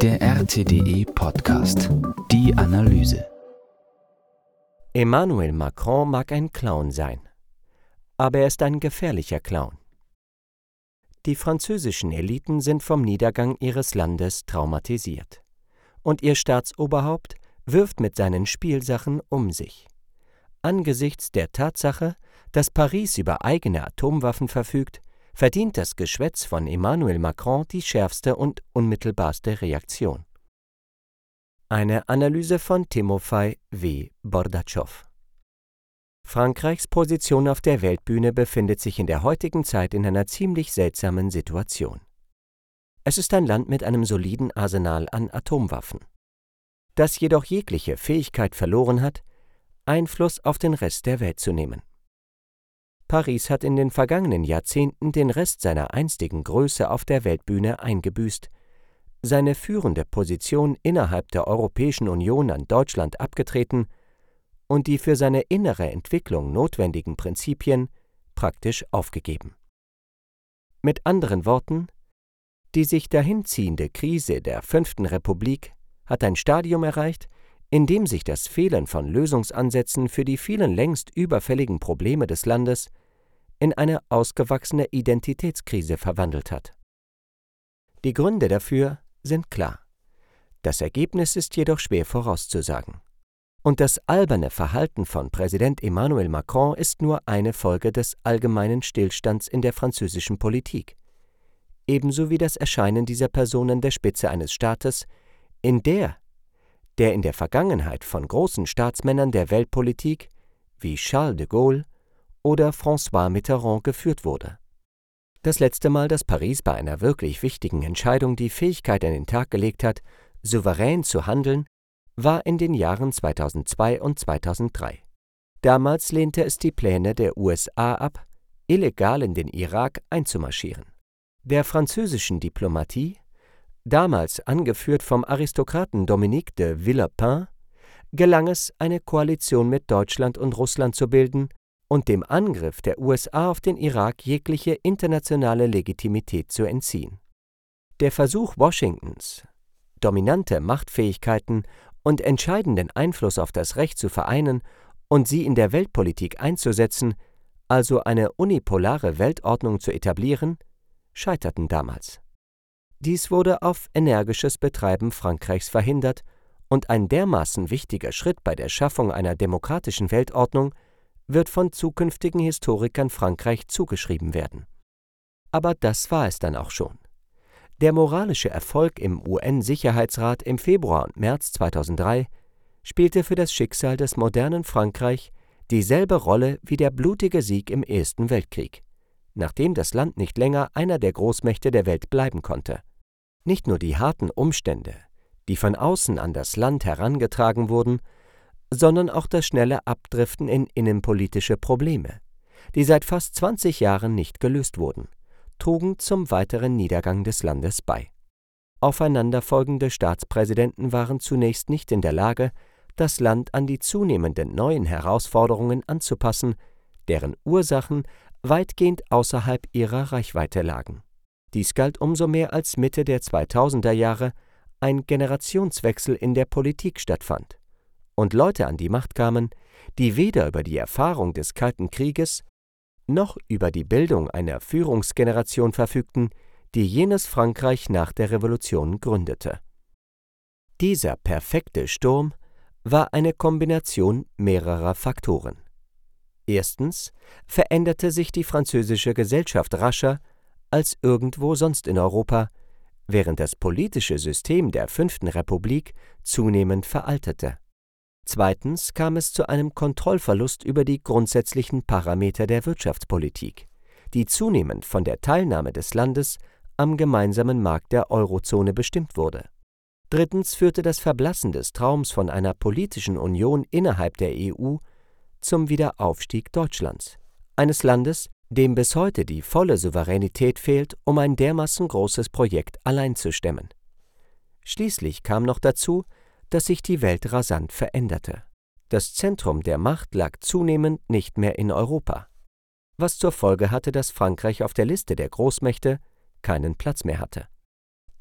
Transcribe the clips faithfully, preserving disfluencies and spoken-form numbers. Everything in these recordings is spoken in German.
Der R T D E-Podcast. Die Analyse. Emmanuel Macron mag ein Clown sein, aber er ist ein gefährlicher Clown. Die französischen Eliten sind vom Niedergang ihres Landes traumatisiert. Und ihr Staatsoberhaupt wirft mit seinen Spielsachen um sich. Angesichts der Tatsache, dass Paris über eigene Atomwaffen verfügt, verdient das Geschwätz von Emmanuel Macron die schärfste und unmittelbarste Reaktion. Eine Analyse von Timofei W. Bordatschow. Frankreichs Position auf der Weltbühne befindet sich in der heutigen Zeit in einer ziemlich seltsamen Situation. Es ist ein Land mit einem soliden Arsenal an Atomwaffen, das jedoch jegliche Fähigkeit verloren hat, Einfluss auf den Rest der Welt zu nehmen. Paris hat in den vergangenen Jahrzehnten den Rest seiner einstigen Größe auf der Weltbühne eingebüßt, seine führende Position innerhalb der Europäischen Union an Deutschland abgetreten und die für seine innere Entwicklung notwendigen Prinzipien praktisch aufgegeben. Mit anderen Worten, die sich dahinziehende Krise der Fünften Republik hat ein Stadium erreicht, in dem sich das Fehlen von Lösungsansätzen für die vielen längst überfälligen Probleme des Landes in eine ausgewachsene Identitätskrise verwandelt hat. Die Gründe dafür sind klar. Das Ergebnis ist jedoch schwer vorauszusagen. Und das alberne Verhalten von Präsident Emmanuel Macron ist nur eine Folge des allgemeinen Stillstands in der französischen Politik, ebenso wie das Erscheinen dieser Person an der Spitze eines Staates, in der der in der Vergangenheit von großen Staatsmännern der Weltpolitik wie Charles de Gaulle oder François Mitterrand geführt wurde. Das letzte Mal, dass Paris bei einer wirklich wichtigen Entscheidung die Fähigkeit an den Tag gelegt hat, souverän zu handeln, war in den Jahren zweitausendzwei und zweitausenddrei. Damals lehnte es die Pläne der U S A ab, illegal in den Irak einzumarschieren. Der französischen Diplomatie, damals angeführt vom Aristokraten Dominique de Villepin, gelang es, eine Koalition mit Deutschland und Russland zu bilden und dem Angriff der U S A auf den Irak jegliche internationale Legitimität zu entziehen. Der Versuch Washingtons, dominante Machtfähigkeiten und entscheidenden Einfluss auf das Recht zu vereinen und sie in der Weltpolitik einzusetzen, also eine unipolare Weltordnung zu etablieren, scheiterten damals. Dies wurde auf energisches Betreiben Frankreichs verhindert und ein dermaßen wichtiger Schritt bei der Schaffung einer demokratischen Weltordnung wird von zukünftigen Historikern Frankreich zugeschrieben werden. Aber das war es dann auch schon. Der moralische Erfolg im U N-Sicherheitsrat im Februar und März zweitausenddrei spielte für das Schicksal des modernen Frankreich dieselbe Rolle wie der blutige Sieg im Ersten Weltkrieg, nachdem das Land nicht länger einer der Großmächte der Welt bleiben konnte. Nicht nur die harten Umstände, die von außen an das Land herangetragen wurden, sondern auch das schnelle Abdriften in innenpolitische Probleme, die seit fast zwanzig Jahren nicht gelöst wurden, trugen zum weiteren Niedergang des Landes bei. Aufeinanderfolgende Staatspräsidenten waren zunächst nicht in der Lage, das Land an die zunehmenden neuen Herausforderungen anzupassen, deren Ursachen weitgehend außerhalb ihrer Reichweite lagen. Dies galt umso mehr, als Mitte der zweitausender Jahre ein Generationswechsel in der Politik stattfand und Leute an die Macht kamen, die weder über die Erfahrung des Kalten Krieges noch über die Bildung einer Führungsgeneration verfügten, die jenes Frankreich nach der Revolution gründete. Dieser perfekte Sturm war eine Kombination mehrerer Faktoren. Erstens veränderte sich die französische Gesellschaft rascher als irgendwo sonst in Europa, während das politische System der Fünften Republik zunehmend veraltete. Zweitens kam es zu einem Kontrollverlust über die grundsätzlichen Parameter der Wirtschaftspolitik, die zunehmend von der Teilnahme des Landes am gemeinsamen Markt der Eurozone bestimmt wurde. Drittens führte das Verblassen des Traums von einer politischen Union innerhalb der E U zum Wiederaufstieg Deutschlands, eines Landes, dem bis heute die volle Souveränität fehlt, um ein dermaßen großes Projekt allein zu stemmen. Schließlich kam noch dazu, dass sich die Welt rasant veränderte. Das Zentrum der Macht lag zunehmend nicht mehr in Europa, was zur Folge hatte, dass Frankreich auf der Liste der Großmächte keinen Platz mehr hatte.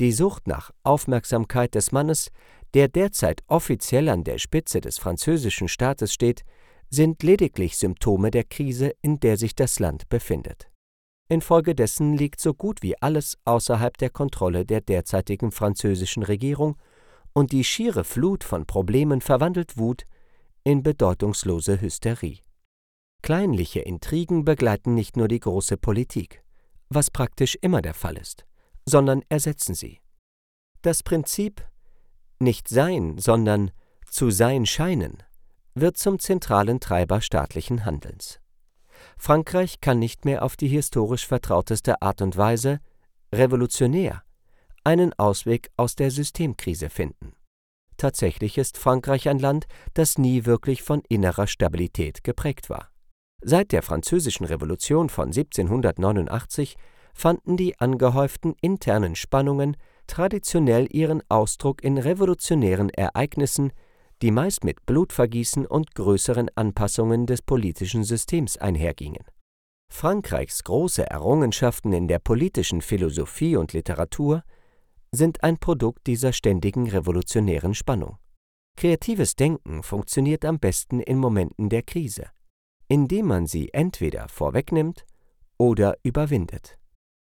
Die Sucht nach Aufmerksamkeit des Mannes, der derzeit offiziell an der Spitze des französischen Staates steht, sind lediglich Symptome der Krise, in der sich das Land befindet. Infolgedessen liegt so gut wie alles außerhalb der Kontrolle der derzeitigen französischen Regierung und die schiere Flut von Problemen verwandelt Wut in bedeutungslose Hysterie. Kleinliche Intrigen begleiten nicht nur die große Politik, was praktisch immer der Fall ist, sondern ersetzen sie. Das Prinzip nicht sein, sondern zu sein scheinen wird zum zentralen Treiber staatlichen Handelns. Frankreich kann nicht mehr auf die historisch vertrauteste Art und Weise, revolutionär, einen Ausweg aus der Systemkrise finden. Tatsächlich ist Frankreich ein Land, das nie wirklich von innerer Stabilität geprägt war. Seit der Französischen Revolution von siebzehnhundertneunundachtzig fanden die angehäuften internen Spannungen traditionell ihren Ausdruck in revolutionären Ereignissen, die meist mit Blutvergießen und größeren Anpassungen des politischen Systems einhergingen. Frankreichs große Errungenschaften in der politischen Philosophie und Literatur sind ein Produkt dieser ständigen revolutionären Spannung. Kreatives Denken funktioniert am besten in Momenten der Krise, indem man sie entweder vorwegnimmt oder überwindet.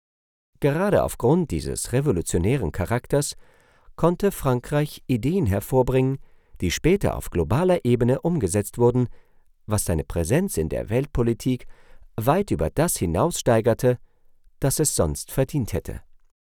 Gerade aufgrund dieses revolutionären Charakters konnte Frankreich Ideen hervorbringen, die später auf globaler Ebene umgesetzt wurden, was seine Präsenz in der Weltpolitik weit über das hinaussteigerte, das es sonst verdient hätte.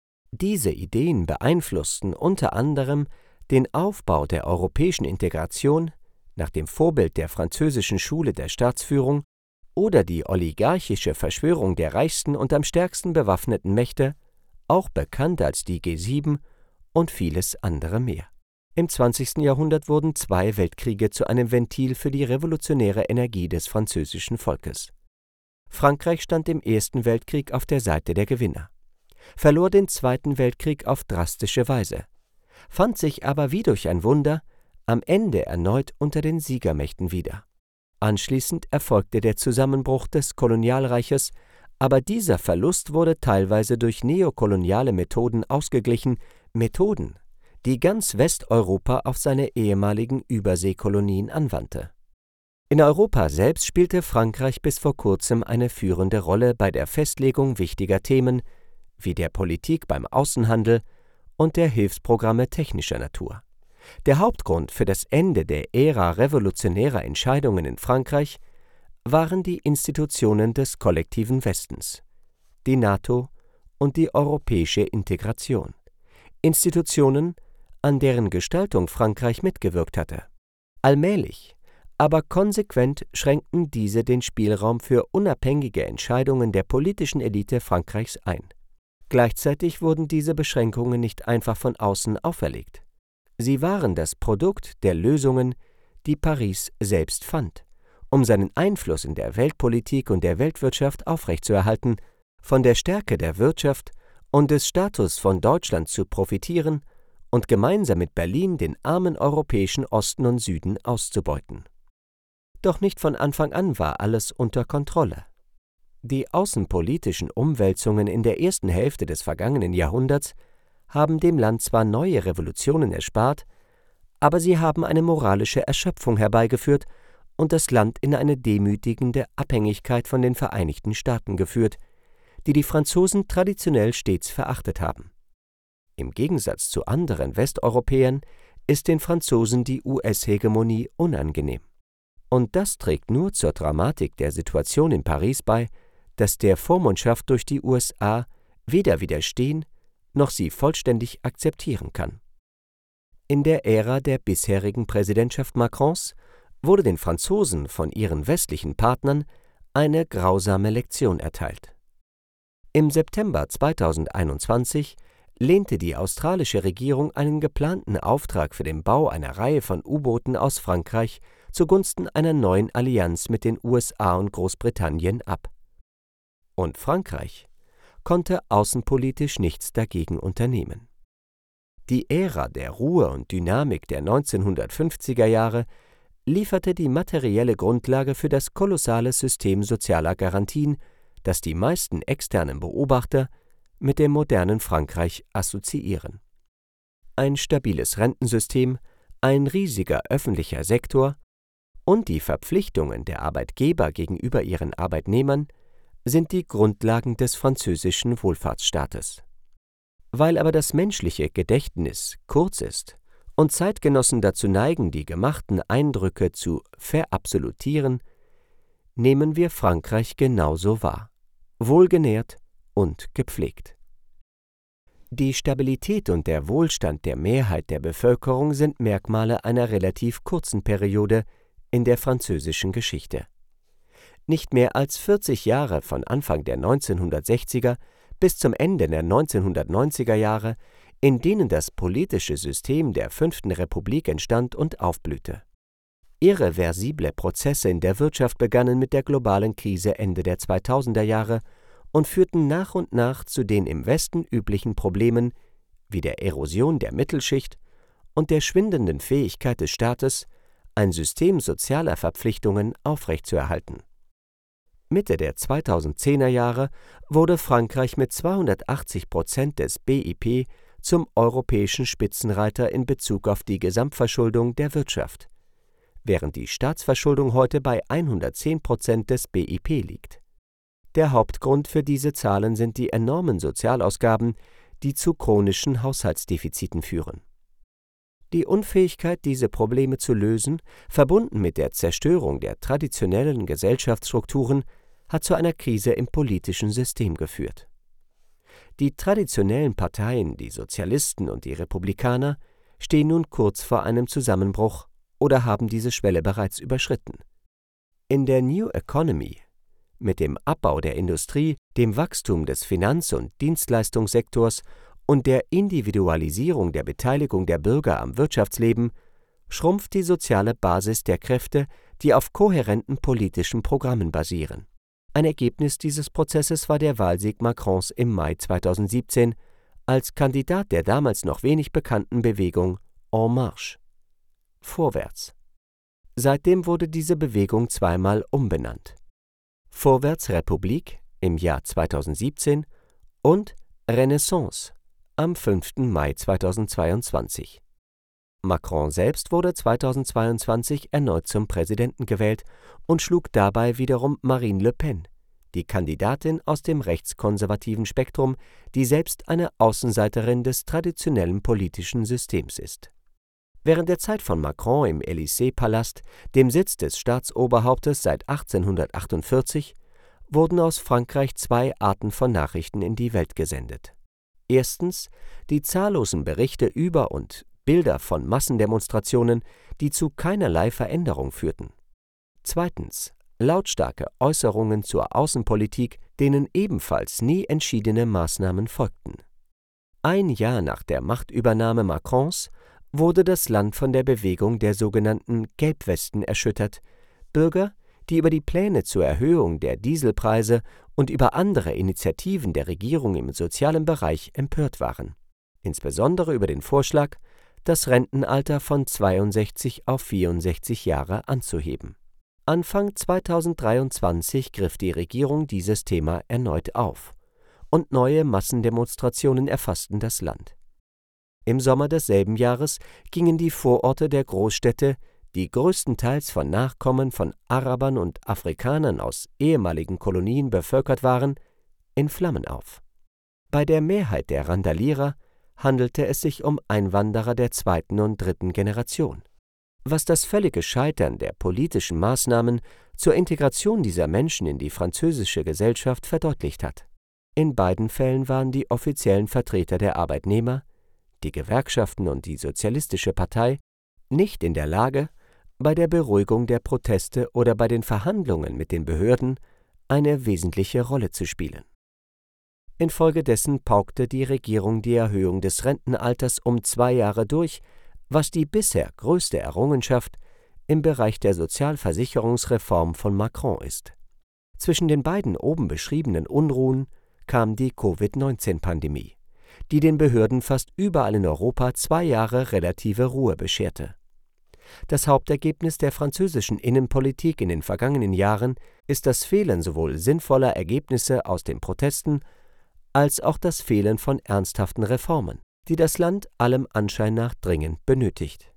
Diese Ideen beeinflussten unter anderem den Aufbau der europäischen Integration nach dem Vorbild der französischen Schule der Staatsführung oder die oligarchische Verschwörung der reichsten und am stärksten bewaffneten Mächte, auch bekannt als die G sieben, und vieles andere mehr. Im zwanzigsten Jahrhundert wurden zwei Weltkriege zu einem Ventil für die revolutionäre Energie des französischen Volkes. Frankreich stand im Ersten Weltkrieg auf der Seite der Gewinner, verlor den Zweiten Weltkrieg auf drastische Weise, fand sich aber wie durch ein Wunder am Ende erneut unter den Siegermächten wieder. Anschließend erfolgte der Zusammenbruch des Kolonialreiches, aber dieser Verlust wurde teilweise durch neokoloniale Methoden ausgeglichen, Methoden, die ganz Westeuropa auf seine ehemaligen Überseekolonien anwandte. In Europa selbst spielte Frankreich bis vor kurzem eine führende Rolle bei der Festlegung wichtiger Themen wie der Politik beim Außenhandel und der Hilfsprogramme technischer Natur. Der Hauptgrund für das Ende der Ära revolutionärer Entscheidungen in Frankreich waren die Institutionen des kollektiven Westens, die NATO und die europäische Integration. Institutionen, an deren Gestaltung Frankreich mitgewirkt hatte. Allmählich, aber konsequent schränkten diese den Spielraum für unabhängige Entscheidungen der politischen Elite Frankreichs ein. Gleichzeitig wurden diese Beschränkungen nicht einfach von außen auferlegt. Sie waren das Produkt der Lösungen, die Paris selbst fand, um seinen Einfluss in der Weltpolitik und der Weltwirtschaft aufrechtzuerhalten, von der Stärke der Wirtschaft und des Status von Deutschland zu profitieren und gemeinsam mit Berlin den armen europäischen Osten und Süden auszubeuten. Doch nicht von Anfang an war alles unter Kontrolle. Die außenpolitischen Umwälzungen in der ersten Hälfte des vergangenen Jahrhunderts haben dem Land zwar neue Revolutionen erspart, aber sie haben eine moralische Erschöpfung herbeigeführt und das Land in eine demütigende Abhängigkeit von den Vereinigten Staaten geführt, die die Franzosen traditionell stets verachtet haben. Im Gegensatz zu anderen Westeuropäern ist den Franzosen die U S-Hegemonie unangenehm. Und das trägt nur zur Dramatik der Situation in Paris bei, dass der Vormundschaft durch die U S A weder widerstehen noch sie vollständig akzeptieren kann. In der Ära der bisherigen Präsidentschaft Macrons wurde den Franzosen von ihren westlichen Partnern eine grausame Lektion erteilt. Im September zweitausendeinundzwanzig lehnte die australische Regierung einen geplanten Auftrag für den Bau einer Reihe von U-Booten aus Frankreich zugunsten einer neuen Allianz mit den U S A und Großbritannien ab. Und Frankreich konnte außenpolitisch nichts dagegen unternehmen. Die Ära der Ruhe und Dynamik der neunzehnhundertfünfziger Jahre lieferte die materielle Grundlage für das kolossale System sozialer Garantien, das die meisten externen Beobachter mit dem modernen Frankreich assoziieren. Ein stabiles Rentensystem, ein riesiger öffentlicher Sektor und die Verpflichtungen der Arbeitgeber gegenüber ihren Arbeitnehmern sind die Grundlagen des französischen Wohlfahrtsstaates. Weil aber das menschliche Gedächtnis kurz ist und Zeitgenossen dazu neigen, die gemachten Eindrücke zu verabsolutieren, nehmen wir Frankreich genauso wahr, wohlgenährt und gepflegt. Die Stabilität und der Wohlstand der Mehrheit der Bevölkerung sind Merkmale einer relativ kurzen Periode in der französischen Geschichte. Nicht mehr als vierzig Jahre von Anfang der neunzehnhundertsechziger bis zum Ende der neunzehnhundertneunziger Jahre, in denen das politische System der Fünften Republik entstand und aufblühte. Irreversible Prozesse in der Wirtschaft begannen mit der globalen Krise Ende der zweitausender Jahre und führten nach und nach zu den im Westen üblichen Problemen wie der Erosion der Mittelschicht und der schwindenden Fähigkeit des Staates, ein System sozialer Verpflichtungen aufrechtzuerhalten. Mitte der zweitausendzehner Jahre wurde Frankreich mit zweihundertachtzig Prozent des B I P zum europäischen Spitzenreiter in Bezug auf die Gesamtverschuldung der Wirtschaft, während die Staatsverschuldung heute bei hundertzehn Prozent des B I P liegt. Der Hauptgrund für diese Zahlen sind die enormen Sozialausgaben, die zu chronischen Haushaltsdefiziten führen. Die Unfähigkeit, diese Probleme zu lösen, verbunden mit der Zerstörung der traditionellen Gesellschaftsstrukturen, hat zu einer Krise im politischen System geführt. Die traditionellen Parteien, die Sozialisten und die Republikaner, stehen nun kurz vor einem Zusammenbruch oder haben diese Schwelle bereits überschritten. In der New Economy, mit dem Abbau der Industrie, dem Wachstum des Finanz- und Dienstleistungssektors und der Individualisierung der Beteiligung der Bürger am Wirtschaftsleben, schrumpft die soziale Basis der Kräfte, die auf kohärenten politischen Programmen basieren. Ein Ergebnis dieses Prozesses war der Wahlsieg Macrons im Mai zweitausendsiebzehn als Kandidat der damals noch wenig bekannten Bewegung En Marche – Vorwärts. Seitdem wurde diese Bewegung zweimal umbenannt: Vorwärts Republik im Jahr zweitausendsiebzehn und Renaissance am fünften Mai zweitausendzweiundzwanzig. Macron selbst wurde zweitausendzweiundzwanzig erneut zum Präsidenten gewählt und schlug dabei wiederum Marine Le Pen, die Kandidatin aus dem rechtskonservativen Spektrum, die selbst eine Außenseiterin des traditionellen politischen Systems ist. Während der Zeit von Macron im Élysée-Palast, dem Sitz des Staatsoberhauptes seit achtzehnhundertachtundvierzig, wurden aus Frankreich zwei Arten von Nachrichten in die Welt gesendet. Erstens die zahllosen Berichte über und Bilder von Massendemonstrationen, die zu keinerlei Veränderung führten. Zweitens lautstarke Äußerungen zur Außenpolitik, denen ebenfalls nie entschiedene Maßnahmen folgten. Ein Jahr nach der Machtübernahme Macrons wurde das Land von der Bewegung der sogenannten Gelbwesten erschüttert, Bürger, die über die Pläne zur Erhöhung der Dieselpreise und über andere Initiativen der Regierung im sozialen Bereich empört waren, insbesondere über den Vorschlag, das Rentenalter von zweiundsechzig auf vierundsechzig Jahre anzuheben. Anfang zweitausenddreiundzwanzig griff die Regierung dieses Thema erneut auf, und neue Massendemonstrationen erfassten das Land. Im Sommer desselben Jahres gingen die Vororte der Großstädte, die größtenteils von Nachkommen von Arabern und Afrikanern aus ehemaligen Kolonien bevölkert waren, in Flammen auf. Bei der Mehrheit der Randalierer handelte es sich um Einwanderer der zweiten und dritten Generation, was das völlige Scheitern der politischen Maßnahmen zur Integration dieser Menschen in die französische Gesellschaft verdeutlicht hat. In beiden Fällen waren die offiziellen Vertreter der Arbeitnehmer, die Gewerkschaften und die Sozialistische Partei nicht in der Lage, bei der Beruhigung der Proteste oder bei den Verhandlungen mit den Behörden eine wesentliche Rolle zu spielen. Infolgedessen paukte die Regierung die Erhöhung des Rentenalters um zwei Jahre durch, was die bisher größte Errungenschaft im Bereich der Sozialversicherungsreform von Macron ist. Zwischen den beiden oben beschriebenen Unruhen kam die Covid neunzehn Pandemie, die den Behörden fast überall in Europa zwei Jahre relative Ruhe bescherte. Das Hauptergebnis der französischen Innenpolitik in den vergangenen Jahren ist das Fehlen sowohl sinnvoller Ergebnisse aus den Protesten als auch das Fehlen von ernsthaften Reformen, die das Land allem Anschein nach dringend benötigt.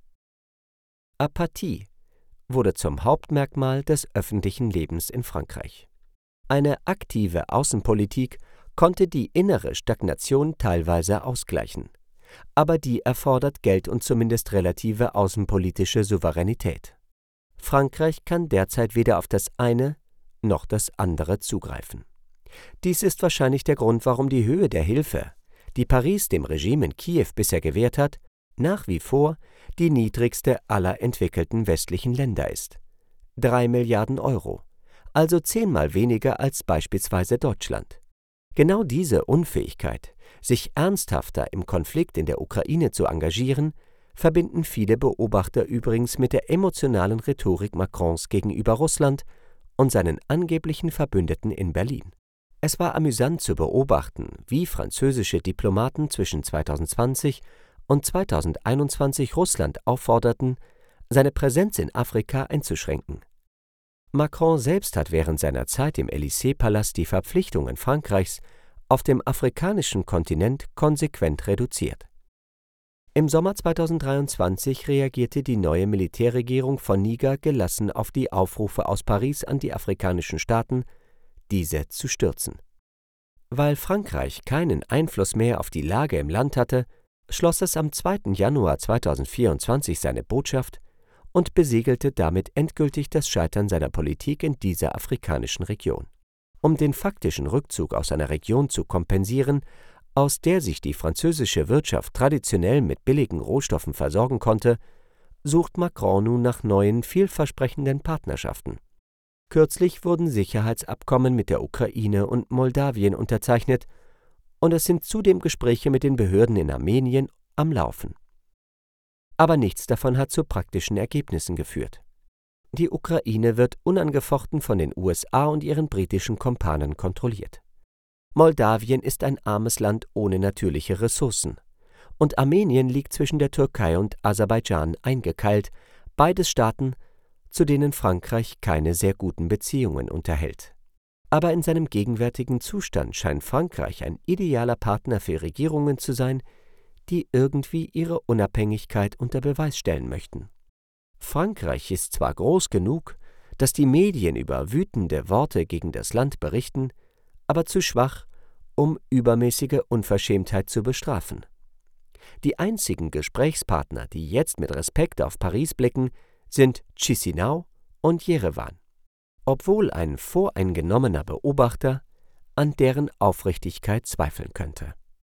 Apathie wurde zum Hauptmerkmal des öffentlichen Lebens in Frankreich. Eine aktive Außenpolitik konnte die innere Stagnation teilweise ausgleichen, aber die erfordert Geld und zumindest relative außenpolitische Souveränität. Frankreich kann derzeit weder auf das eine noch das andere zugreifen. Dies ist wahrscheinlich der Grund, warum die Höhe der Hilfe, die Paris dem Regime in Kiew bisher gewährt hat, nach wie vor die niedrigste aller entwickelten westlichen Länder ist. Drei Milliarden Euro, also zehnmal weniger als beispielsweise Deutschland. Genau diese Unfähigkeit, sich ernsthafter im Konflikt in der Ukraine zu engagieren, verbinden viele Beobachter übrigens mit der emotionalen Rhetorik Macrons gegenüber Russland und seinen angeblichen Verbündeten in Berlin. Es war amüsant zu beobachten, wie französische Diplomaten zwischen zweitausendzwanzig und zweitausendeinundzwanzig Russland aufforderten, seine Präsenz in Afrika einzuschränken. Macron selbst hat während seiner Zeit im Élysée-Palast die Verpflichtungen Frankreichs auf dem afrikanischen Kontinent konsequent reduziert. Im Sommer zweitausenddreiundzwanzig reagierte die neue Militärregierung von Niger gelassen auf die Aufrufe aus Paris an die afrikanischen Staaten, diese zu stürzen. Weil Frankreich keinen Einfluss mehr auf die Lage im Land hatte, schloss es am zweiten Januar zweitausendvierundzwanzig seine Botschaft und besiegelte damit endgültig das Scheitern seiner Politik in dieser afrikanischen Region. Um den faktischen Rückzug aus einer Region zu kompensieren, aus der sich die französische Wirtschaft traditionell mit billigen Rohstoffen versorgen konnte, sucht Macron nun nach neuen, vielversprechenden Partnerschaften. Kürzlich wurden Sicherheitsabkommen mit der Ukraine und Moldawien unterzeichnet und es sind zudem Gespräche mit den Behörden in Armenien am Laufen. Aber nichts davon hat zu praktischen Ergebnissen geführt. Die Ukraine wird unangefochten von den U S A und ihren britischen Kumpanen kontrolliert. Moldawien ist ein armes Land ohne natürliche Ressourcen. Und Armenien liegt zwischen der Türkei und Aserbaidschan eingekeilt, beides Staaten, zu denen Frankreich keine sehr guten Beziehungen unterhält. Aber in seinem gegenwärtigen Zustand scheint Frankreich ein idealer Partner für Regierungen zu sein, die irgendwie ihre Unabhängigkeit unter Beweis stellen möchten. Frankreich ist zwar groß genug, dass die Medien über wütende Worte gegen das Land berichten, aber zu schwach, um übermäßige Unverschämtheit zu bestrafen. Die einzigen Gesprächspartner, die jetzt mit Respekt auf Paris blicken, sind Chisinau und Jerewan, obwohl ein voreingenommener Beobachter an deren Aufrichtigkeit zweifeln könnte.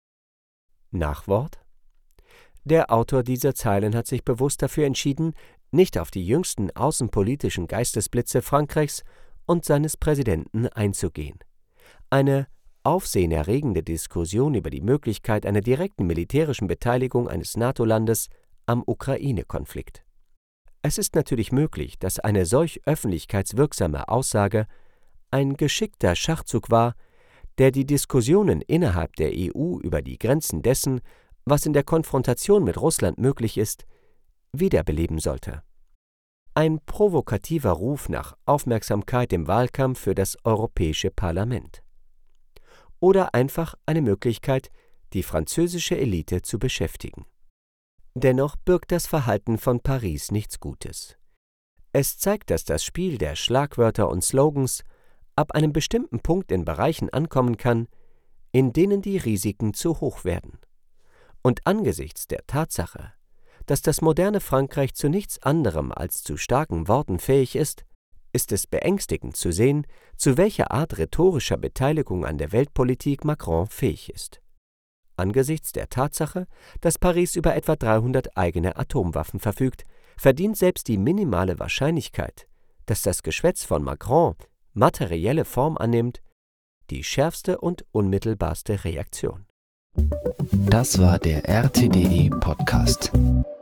Nachwort: Der Autor dieser Zeilen hat sich bewusst dafür entschieden, nicht auf die jüngsten außenpolitischen Geistesblitze Frankreichs und seines Präsidenten einzugehen. Eine aufsehenerregende Diskussion über die Möglichkeit einer direkten militärischen Beteiligung eines NATO-Landes am Ukraine-Konflikt. Es ist natürlich möglich, dass eine solch öffentlichkeitswirksame Aussage ein geschickter Schachzug war, der die Diskussionen innerhalb der E U über die Grenzen dessen, was in der Konfrontation mit Russland möglich ist, wiederbeleben sollte. Ein provokativer Ruf nach Aufmerksamkeit im Wahlkampf für das Europäische Parlament. Oder einfach eine Möglichkeit, die französische Elite zu beschäftigen. Dennoch birgt das Verhalten von Paris nichts Gutes. Es zeigt, dass das Spiel der Schlagwörter und Slogans ab einem bestimmten Punkt in Bereichen ankommen kann, in denen die Risiken zu hoch werden. Und angesichts der Tatsache, dass das moderne Frankreich zu nichts anderem als zu starken Worten fähig ist, ist es beängstigend zu sehen, zu welcher Art rhetorischer Beteiligung an der Weltpolitik Macron fähig ist. Angesichts der Tatsache, dass Paris über etwa dreihundert eigene Atomwaffen verfügt, verdient selbst die minimale Wahrscheinlichkeit, dass das Geschwätz von Macron materielle Form annimmt, die schärfste und unmittelbarste Reaktion. Das war der R T D E Podcast.